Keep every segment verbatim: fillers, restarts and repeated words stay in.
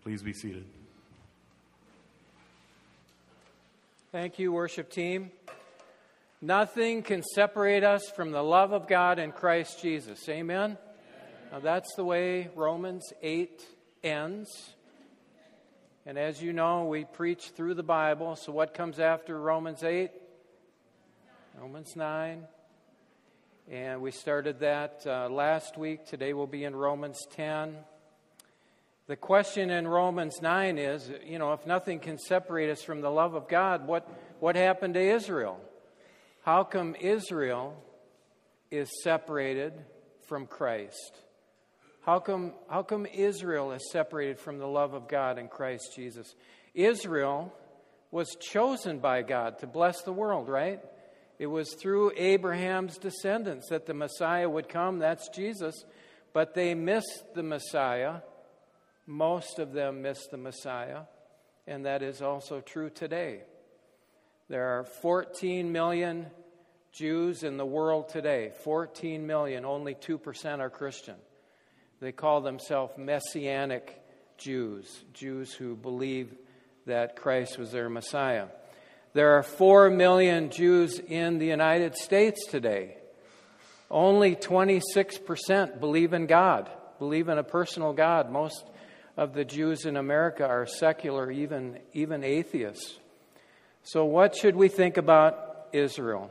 Please be seated. Thank you, worship team. Nothing can separate us from the love of God in Christ Jesus. Amen? Amen. Now that's the way Romans eight ends. And as you know, we preach through the Bible. So what comes after Romans eight? Romans nine. And we started that uh, last week. Today we'll be in Romans ten. The question in Romans nine is, you know, if nothing can separate us from the love of God, what, what happened to Israel? How come Israel is separated from Christ? How come, how come Israel is separated from the love of God in Christ Jesus? Israel was chosen by God to bless the world, right? It was through Abraham's descendants that the Messiah would come. That's Jesus. But they missed the Messiah. Most of them missed the Messiah. And that is also true today. There are fourteen million Jews in the world today. fourteen million. Only two percent are Christian. They call themselves Messianic Jews. Jews who believe that Christ was their Messiah. There are four million Jews in the United States today. Only twenty-six percent believe in God, believe in a personal God. Most of the Jews in America are secular, even, even atheists. So what should we think about Israel?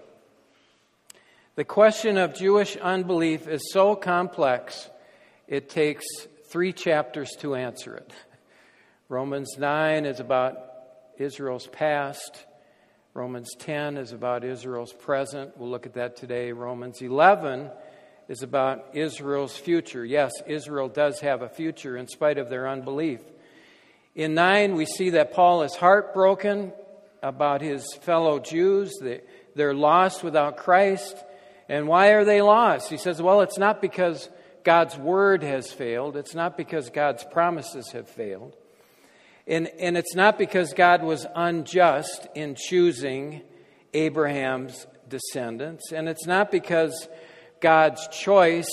The question of Jewish unbelief is so complex, it takes three chapters to answer it. Romans nine is about Israel's past. Romans ten is about Israel's present. We'll look at that today. Romans eleven is about Israel's future. Yes, Israel does have a future in spite of their unbelief. In nine, we see that Paul is heartbroken about his fellow Jews. They're lost without Christ. And why are they lost? He says, well, it's not because God's word has failed. It's not because God's promises have failed. And, and it's not because God was unjust in choosing Abraham's descendants. And it's not because God's choice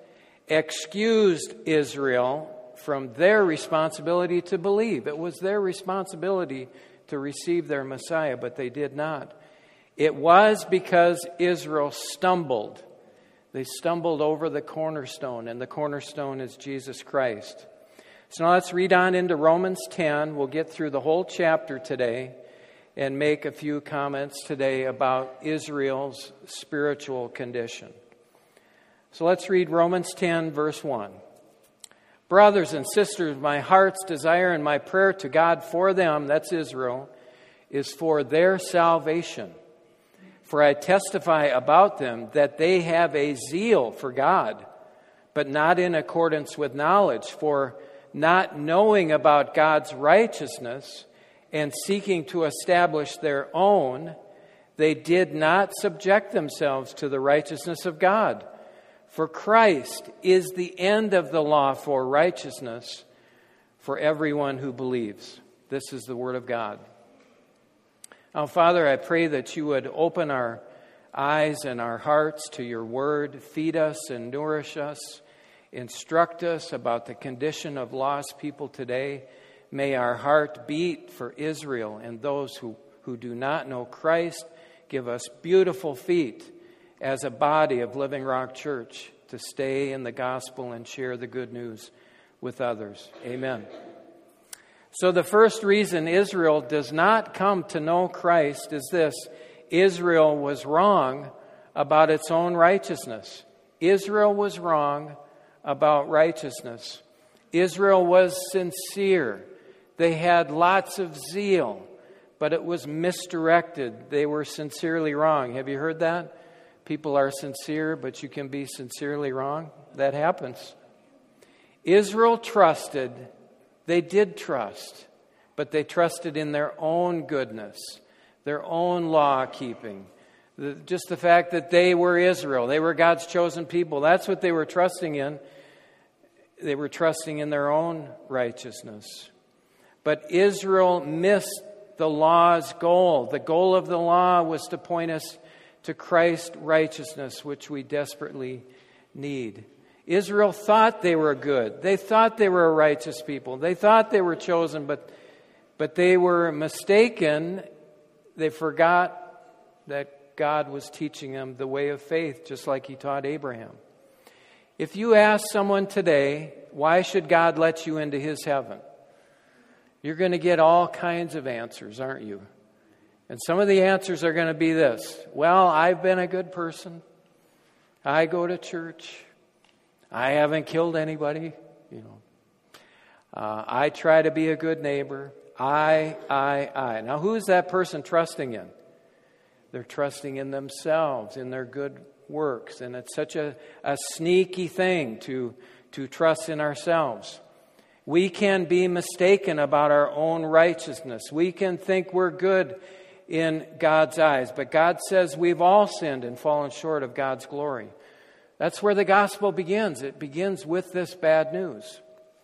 excused Israel from their responsibility to believe. It was their responsibility to receive their Messiah, but they did not. It was because Israel stumbled. They stumbled over the cornerstone, and the cornerstone is Jesus Christ. So now let's read on into Romans ten. We'll get through the whole chapter today and make a few comments today about Israel's spiritual condition. So let's read Romans ten, verse one. Brothers and sisters, my heart's desire and my prayer to God for them, that's Israel, is for their salvation. For I testify about them that they have a zeal for God, but not in accordance with knowledge. For not knowing about God's righteousness and seeking to establish their own, they did not subject themselves to the righteousness of God. For Christ is the end of the law for righteousness for everyone who believes. This is the word of God. Now, Father, I pray that you would open our eyes and our hearts to your word, feed us and nourish us, instruct us about the condition of lost people today. May our heart beat for Israel and those who, who do not know Christ. Give us beautiful feet as a body of Living Rock Church to stay in the gospel and share the good news with others. Amen. So the first reason Israel does not come to know Christ is this: Israel was wrong about its own righteousness. Israel was wrong about righteousness. Israel was sincere. They had lots of zeal, but it was misdirected. They were sincerely wrong. Have you heard that? People are sincere, but you can be sincerely wrong. That happens. Israel trusted. They did trust, but they trusted in their own goodness, their own law keeping. The, just the fact that they were Israel, they were God's chosen people. That's what they were trusting in. They were trusting in their own righteousness. But Israel missed the law's goal. The goal of the law was to point us to Christ's righteousness, which we desperately need. Israel thought they were good. They thought they were a righteous people. They thought they were chosen, but, but they were mistaken. They forgot that God was teaching them the way of faith, just like He taught Abraham. If you ask someone today, why should God let you into His heaven? You're going to get all kinds of answers, aren't you? And some of the answers are going to be this. Well, I've been a good person. I go to church. I haven't killed anybody. You know, uh, I try to be a good neighbor. I, I, I. Now, who is that person trusting in? They're trusting in themselves, in their good works. And it's such a, a sneaky thing to, to trust in ourselves. We can be mistaken about our own righteousness. We can think we're good in God's eyes. But God says we've all sinned and fallen short of God's glory. That's where the gospel begins. It begins with this bad news.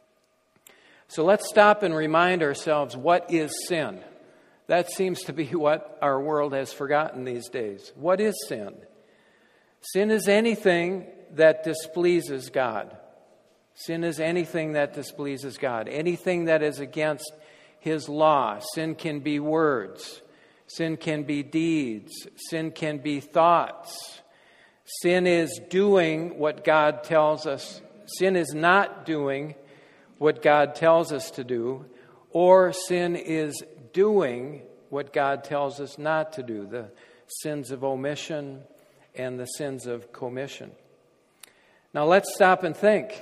So let's stop and remind ourselves, what is sin? That seems to be what our world has forgotten these days. What is sin? Sin is anything that displeases God. Sin is anything that displeases God. Anything that is against His law. Sin can be words. Sin can be deeds. Sin can be thoughts. Sin is doing what God tells us. Sin is not doing what God tells us to do. Or sin is doing what God tells us not to do. The sins of omission and the sins of commission. Now let's stop and think.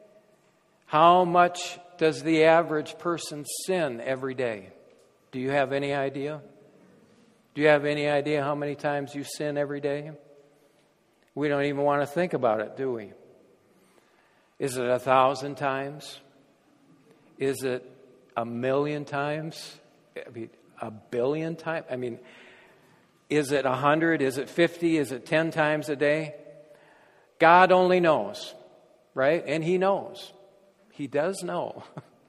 How much does the average person sin every day? Do you have any idea? Do you have any idea how many times you sin every day? We don't even want to think about it, do we? Is it a thousand times? Is it a million times? I mean, a billion times? I mean, is it a hundred? Is it fifty? Is it ten times a day? God only knows, right? And He knows. He does know.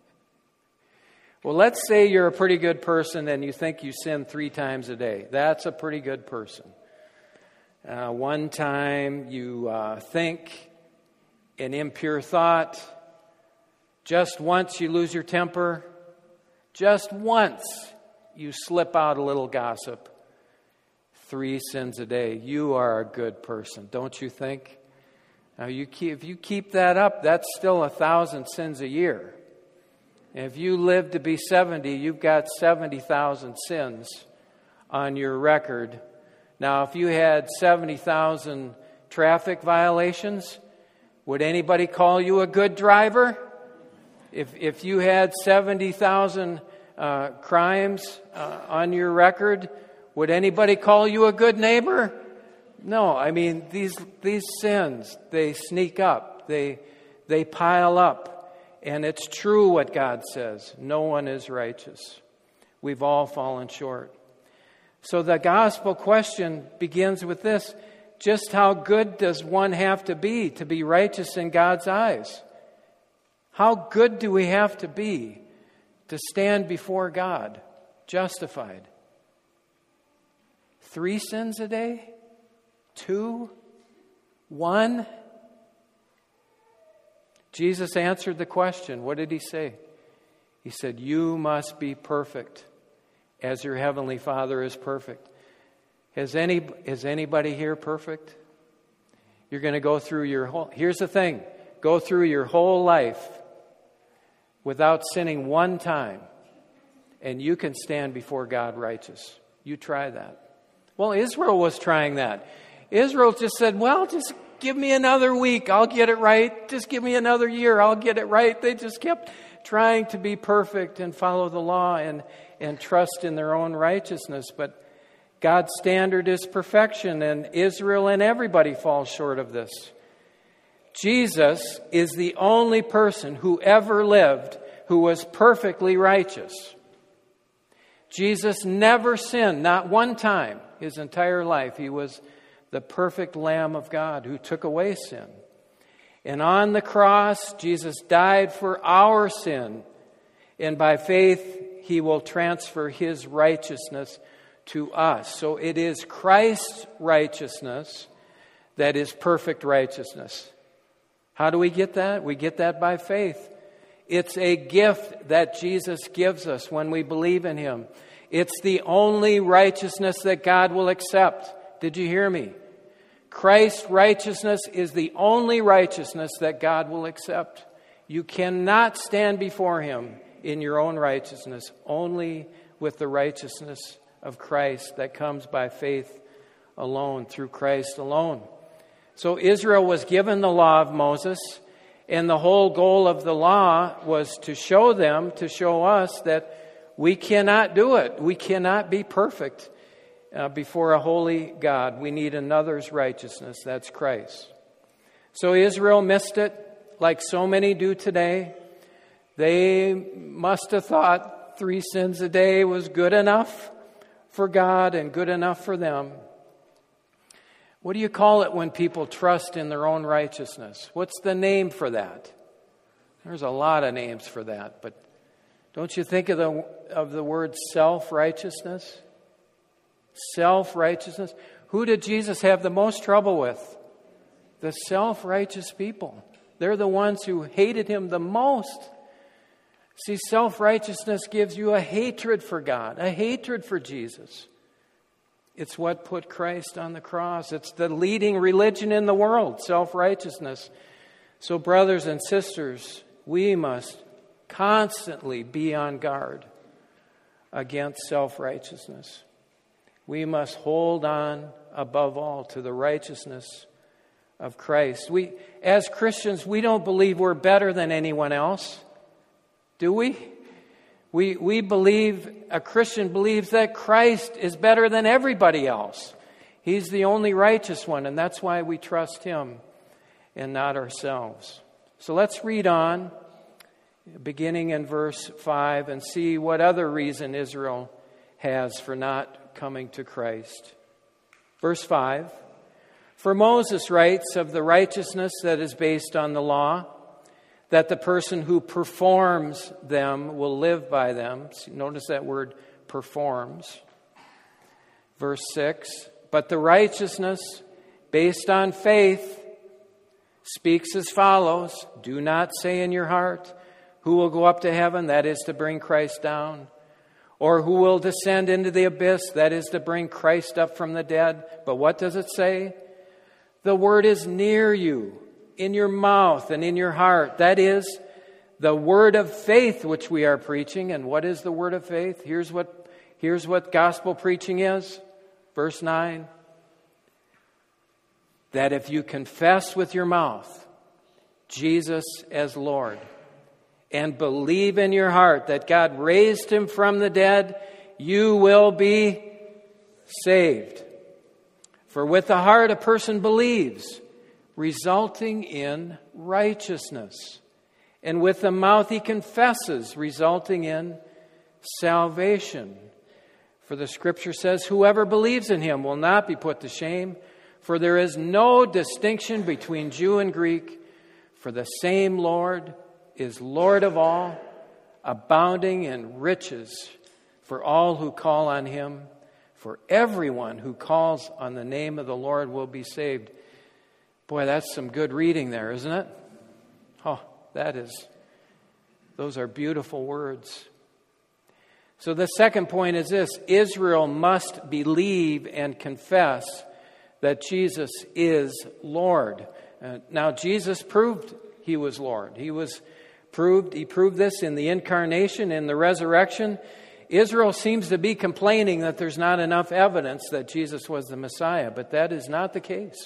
Well, let's say you're a pretty good person and you think you sin three times a day. That's a pretty good person. Uh, one time you uh, think an impure thought. Just once you lose your temper. Just once you slip out a little gossip. Three sins a day. You are a good person, don't you think? Now, you keep, if you keep that up, that's still a thousand sins a year. And if you live to be seventy, you've got seventy thousand sins on your record. Now, if you had seventy thousand traffic violations, would anybody call you a good driver? If if you had seventy thousand uh, crimes uh, on your record, would anybody call you a good neighbor? No, I mean, these these sins, they sneak up, they they pile up, and it's true what God says. No one is righteous. We've all fallen short. So the gospel question begins with this: just how good does one have to be to be righteous in God's eyes? How good do we have to be to stand before God justified? Three sins a day? Two? One? Jesus answered the question. What did He say? He said, you must be perfect as your heavenly Father is perfect. Has any, is anybody here perfect? You're going to go through your whole... Here's the thing. Go through your whole life without sinning one time, and you can stand before God righteous. You try that. Well, Israel was trying that. Israel just said, well, just give me another week. I'll get it right. Just give me another year. I'll get it right. They just kept trying to be perfect and follow the law and, and trust in their own righteousness. But God's standard is perfection, and Israel and everybody falls short of this. Jesus is the only person who ever lived who was perfectly righteous. Jesus never sinned, not one time. His entire life, He was the perfect Lamb of God who took away sin. And on the cross, Jesus died for our sin. And by faith, He will transfer His righteousness to us. So it is Christ's righteousness that is perfect righteousness. How do we get that? We get that by faith. It's a gift that Jesus gives us when we believe in Him. It's the only righteousness that God will accept. Did you hear me? Christ's righteousness is the only righteousness that God will accept. You cannot stand before Him in your own righteousness, only with the righteousness of Christ that comes by faith alone, through Christ alone. So Israel was given the law of Moses, and the whole goal of the law was to show them, to show us that we cannot do it. We cannot be perfect uh, before a holy God. We need another's righteousness. That's Christ. So Israel missed it, like so many do today. They must have thought three sins a day was good enough for God and good enough for them. What do you call it when people trust in their own righteousness? What's the name for that? There's a lot of names for that, but don't you think of the of the word self-righteousness? Self-righteousness. Who did Jesus have the most trouble with? The self-righteous people. They're the ones who hated Him the most. See, self-righteousness gives you a hatred for God, a hatred for Jesus. It's what put Christ on the cross. It's the leading religion in the world, self-righteousness. So, brothers and sisters, we must constantly be on guard against self-righteousness. We must hold on, above all, to the righteousness of Christ. We, as Christians, we don't believe we're better than anyone else, do we? We we believe, a Christian believes that Christ is better than everybody else. He's the only righteous one, and that's why we trust Him and not ourselves. So let's read on, beginning in verse five, and see what other reason Israel has for not coming to Christ. Verse five, for Moses writes of the righteousness that is based on the law, that the person who performs them will live by them. Notice that word, performs. Verse six, but the righteousness based on faith speaks as follows. Do not say in your heart, who will go up to heaven? That is to bring Christ down. Or who will descend into the abyss? That is to bring Christ up from the dead. But what does it say? The word is near you, in your mouth and in your heart. That is the word of faith which we are preaching. And what is the word of faith? Here's what, here's what gospel preaching is. Verse nine. That if you confess with your mouth Jesus as Lord and believe in your heart that God raised Him from the dead, you will be saved. For with the heart a person believes, resulting in righteousness. And with the mouth he confesses, resulting in salvation. For the Scripture says, whoever believes in Him will not be put to shame, for there is no distinction between Jew and Greek, for the same Lord is Lord of all, abounding in riches for all who call on Him. For everyone who calls on the name of the Lord will be saved. Boy, that's some good reading there, isn't it? Oh, that is, those are beautiful words. So the second point is this: Israel must believe and confess that Jesus is Lord. Uh, now, Jesus proved He was Lord. He was proved, He proved this in the incarnation, in the resurrection. Israel seems to be complaining that there's not enough evidence that Jesus was the Messiah, but that is not the case.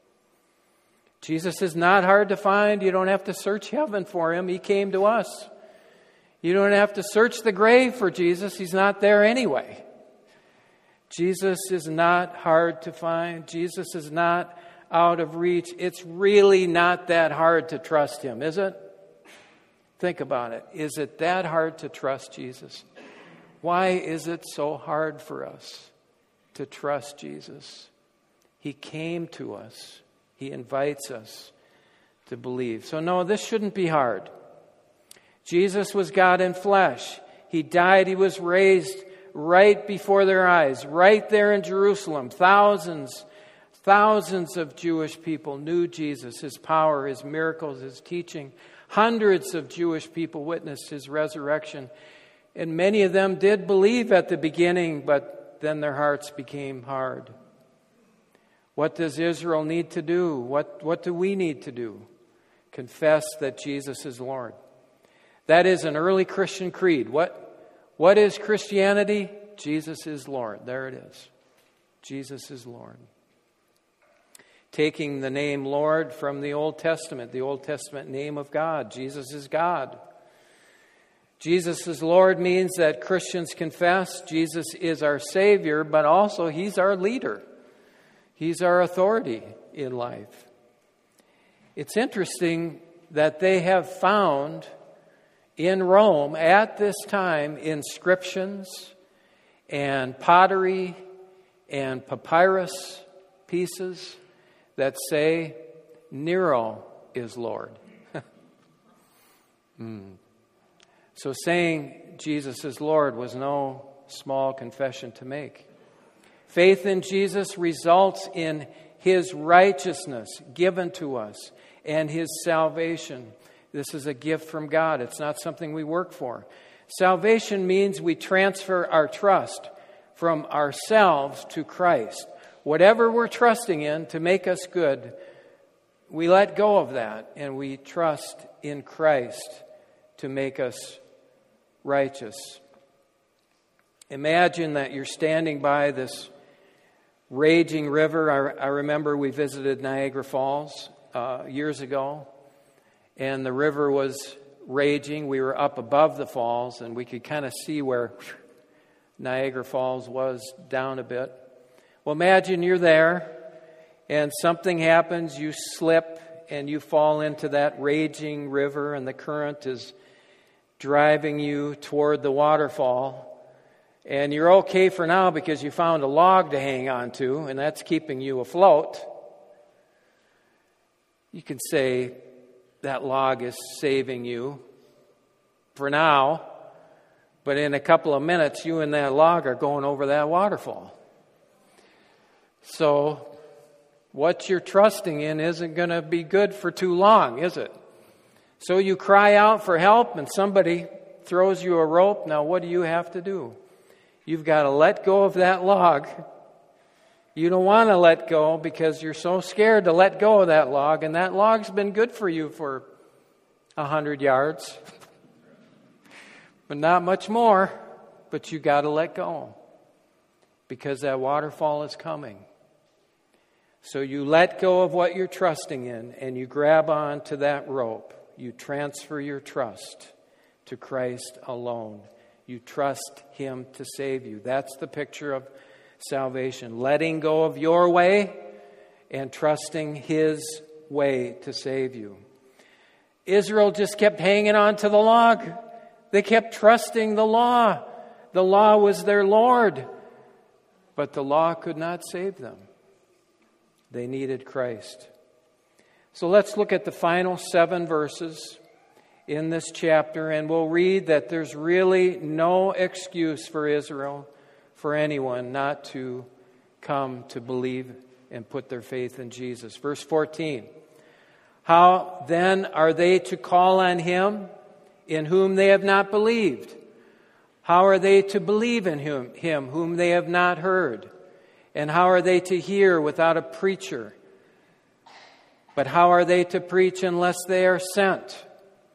Jesus is not hard to find. You don't have to search heaven for Him. He came to us. You don't have to search the grave for Jesus. He's not there anyway. Jesus is not hard to find. Jesus is not out of reach. It's really not that hard to trust Him, is it? Think about it. Is it that hard to trust Jesus? Why is it so hard for us to trust Jesus? He came to us. He invites us to believe. So no, this shouldn't be hard. Jesus was God in flesh. He died. He was raised right before their eyes, right there in Jerusalem. Thousands, Thousands of Jewish people knew Jesus, his power, his miracles, his teaching. Hundreds of Jewish people witnessed his resurrection. And many of them did believe at the beginning, but then their hearts became hard. What does Israel need to do? What, what do we need to do? Confess that Jesus is Lord. That is an early Christian creed. What, what is Christianity? Jesus is Lord. There it is. Jesus is Lord. Taking the name Lord from the Old Testament, the Old Testament name of God. Jesus is God. Jesus is Lord means that Christians confess Jesus is our Savior, but also He's our leader. He's our authority in life. It's interesting that they have found in Rome at this time inscriptions and pottery and papyrus pieces that say Nero is Lord. mm. So saying Jesus is Lord was no small confession to make. Faith in Jesus results in His righteousness given to us and His salvation. This is a gift from God. It's not something we work for. Salvation means we transfer our trust from ourselves to Christ. Whatever we're trusting in to make us good, we let go of that and we trust in Christ to make us righteous. Imagine that you're standing by this raging river. I, I remember we visited Niagara Falls uh, years ago, and the river was raging. We were up above the falls, and we could kind of see where whew, Niagara Falls was down a bit. Well, imagine you're there, and something happens, you slip, and you fall into that raging river, and the current is driving you toward the waterfall. And you're okay for now because you found a log to hang on to, and that's keeping you afloat. You can say that log is saving you for now, but in a couple of minutes, you and that log are going over that waterfall. So what you're trusting in isn't going to be good for too long, is it? So you cry out for help and somebody throws you a rope. Now what do you have to do? You've got to let go of that log. You don't want to let go because you're so scared to let go of that log, and that log's been good for you for a hundred yards. But not much more. But you got to let go because that waterfall is coming. So you let go of what you're trusting in and you grab on to that rope. You transfer your trust to Christ alone. You trust Him to save you. That's the picture of salvation. Letting go of your way and trusting His way to save you. Israel just kept hanging on to the log. They kept trusting the law. The law was their Lord. But the law could not save them. They needed Christ. So let's look at the final seven verses in this chapter, and we'll read that there's really no excuse for Israel, for anyone, not to come to believe and put their faith in Jesus. Verse fourteen. How then are they to call on Him in whom they have not believed? How are they to believe in him, him whom they have not heard? And how are they to hear without a preacher? But how are they to preach unless they are sent?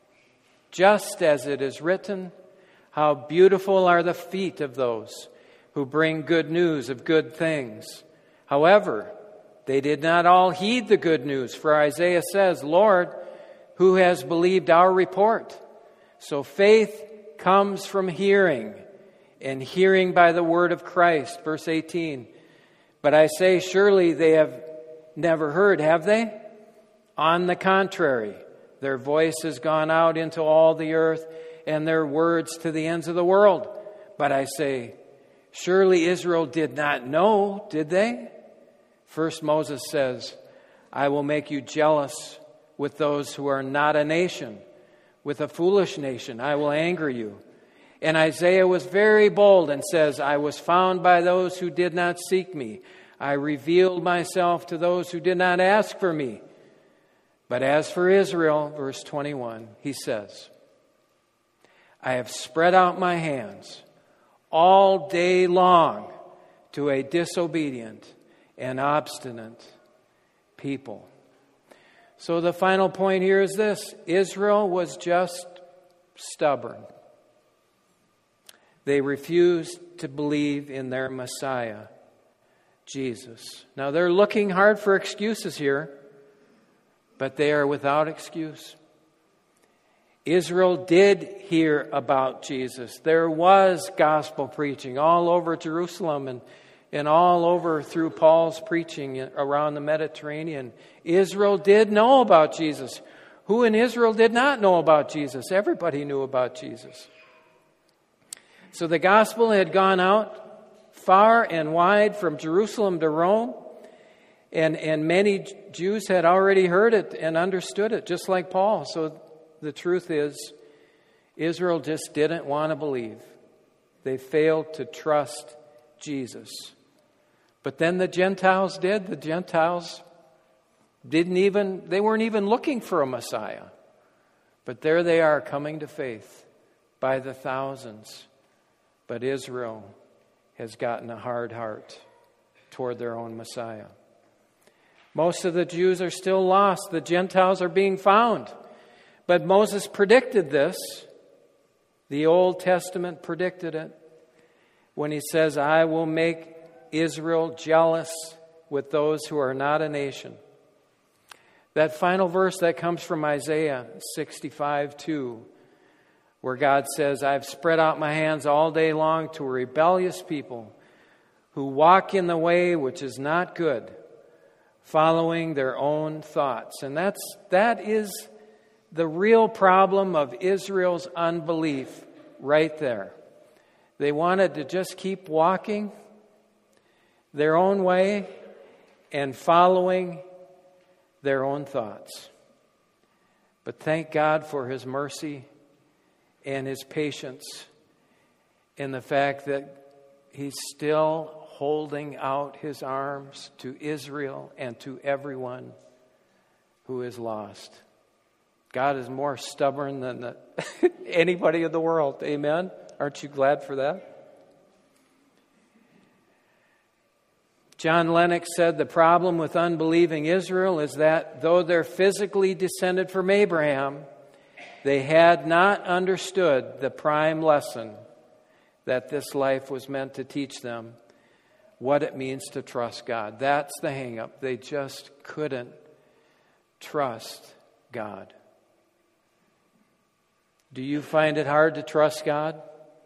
Just as it is written, how beautiful are the feet of those who bring good news of good things. However, they did not all heed the good news, for Isaiah says, Lord, who has believed our report? So faith comes from hearing, and hearing by the word of Christ. Verse eighteen. But I say, surely they have never heard, have they? On the contrary, their voice has gone out into all the earth, and their words to the ends of the world. But I say, surely Israel did not know, did they? First Moses says, I will make you jealous with those who are not a nation. With a foolish nation, I will anger you. And Isaiah was very bold and says, I was found by those who did not seek me. I revealed myself to those who did not ask for me. But as for Israel, verse twenty-one, he says, I have spread out my hands all day long to a disobedient and obstinate people. So the final point here is this: Israel was just stubborn. They refused to believe in their Messiah, Jesus. Now they're looking hard for excuses here, but they are without excuse. Israel did hear about Jesus. There was gospel preaching all over Jerusalem and, and all over through Paul's preaching around the Mediterranean. Israel did know about Jesus. Who in Israel did not know about Jesus? Everybody knew about Jesus. So the gospel had gone out far and wide from Jerusalem to Rome. And, and many Jews had already heard it and understood it, just like Paul. So the truth is, Israel just didn't want to believe. They failed to trust Jesus. But then the Gentiles did. The Gentiles didn't even, they weren't even looking for a Messiah. But there they are coming to faith by the thousands. But Israel has gotten a hard heart toward their own Messiah. Most of the Jews are still lost. The Gentiles are being found. But Moses predicted this. The Old Testament predicted it when he says, I will make Israel jealous with those who are not a nation. That final verse that comes from Isaiah sixty-five two, where God says, I've spread out my hands all day long to a rebellious people who walk in the way which is not good, following their own thoughts. And that's that is the real problem of Israel's unbelief right there. They wanted to just keep walking their own way and following their own thoughts. But thank God for His mercy and His patience in the fact that He's still holding out His arms to Israel and to everyone who is lost. God is more stubborn than the, anybody in the world. Amen? Aren't you glad for that? John Lennox said the problem with unbelieving Israel is that though they're physically descended from Abraham, they had not understood the prime lesson that this life was meant to teach them, what it means to trust God. That's the hang-up. They just couldn't trust God. Do you find it hard to trust God?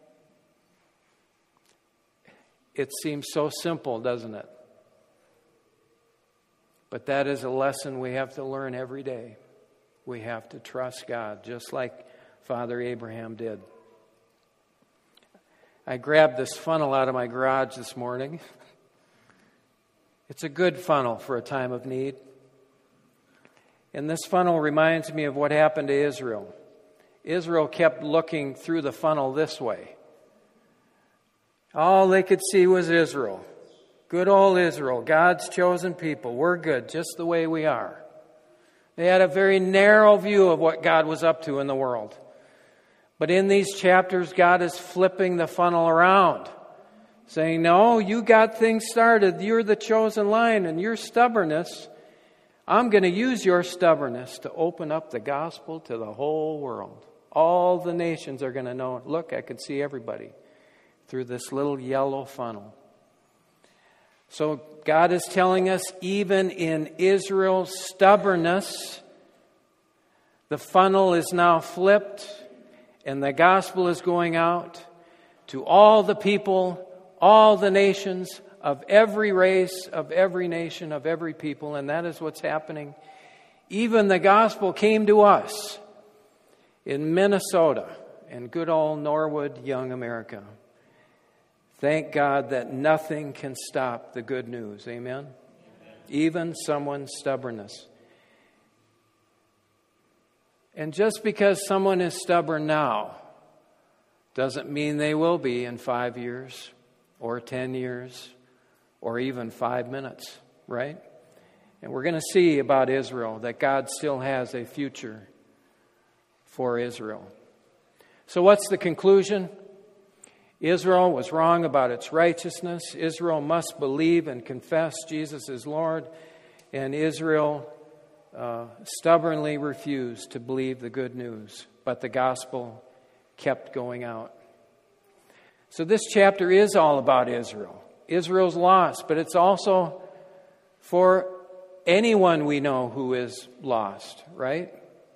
It seems so simple, doesn't it? But that is a lesson we have to learn every day. We have to trust God, just like Father Abraham did. I grabbed this funnel out of my garage this morning. It's a good funnel for a time of need. And this funnel reminds me of what happened to Israel. Israel kept looking through the funnel this way. All they could see was Israel. Good old Israel, God's chosen people. We're good just the way we are. They had a very narrow view of what God was up to in the world. But in these chapters, God is flipping the funnel around, saying, no, you got things started. You're the chosen line, and your stubbornness, I'm going to use your stubbornness to open up the gospel to the whole world. All the nations are going to know, look, I can see everybody through this little yellow funnel. So God is telling us, even in Israel's stubbornness, the funnel is now flipped and the gospel is going out to all the people, all the nations of every race, of every nation, of every people. And that is what's happening. Even the gospel came to us in Minnesota, in good old Norwood, young America. Thank God that nothing can stop the good news. Amen? Amen. Even someone's stubbornness. And just because someone is stubborn now doesn't mean they will be in five years or ten years or even five minutes, right? And we're going to see about Israel that God still has a future for Israel. So what's the conclusion? Israel was wrong about its righteousness. Israel must believe and confess Jesus is Lord. And Israel uh, stubbornly refused to believe the good news. But the gospel kept going out. So this chapter is all about Israel. Israel's lost, but it's also for anyone we know who is lost, right?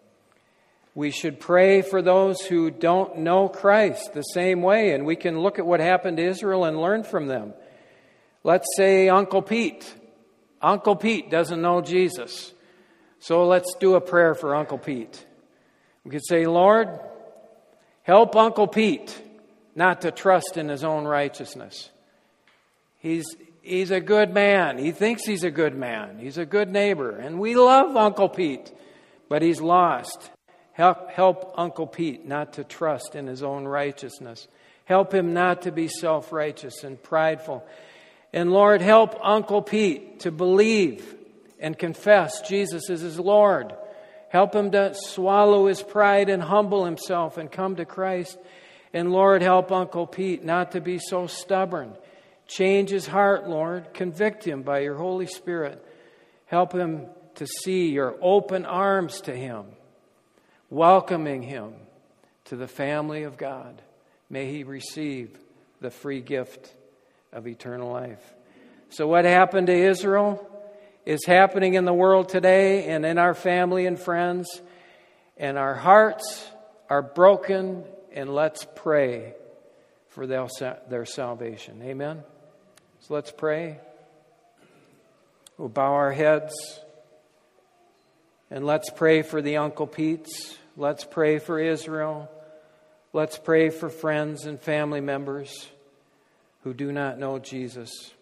We should pray for those who don't know Christ the same way, and we can look at what happened to Israel and learn from them. Let's say Uncle Pete. Uncle Pete doesn't know Jesus. So let's do a prayer for Uncle Pete. We could say, Lord, help Uncle Pete not to trust in his own righteousness. He's he's a good man. He thinks he's a good man. He's a good neighbor. And we love Uncle Pete, but he's lost. Help, help Uncle Pete not to trust in his own righteousness. Help him not to be self-righteous and prideful. And Lord, help Uncle Pete to believe and confess Jesus is his Lord. Help him to swallow his pride and humble himself and come to Christ. And Lord, help Uncle Pete not to be so stubborn. Change his heart, Lord. Convict him by your Holy Spirit. Help him to see your open arms to him, welcoming him to the family of God. May he receive the free gift of eternal life. So what happened to Israel is happening in the world today and in our family and friends. And our hearts are broken, and let's pray for their, their salvation. Amen? So let's pray. We'll bow our heads. And let's pray for the Uncle Pete's. Let's pray for Israel. Let's pray for friends and family members who do not know Jesus.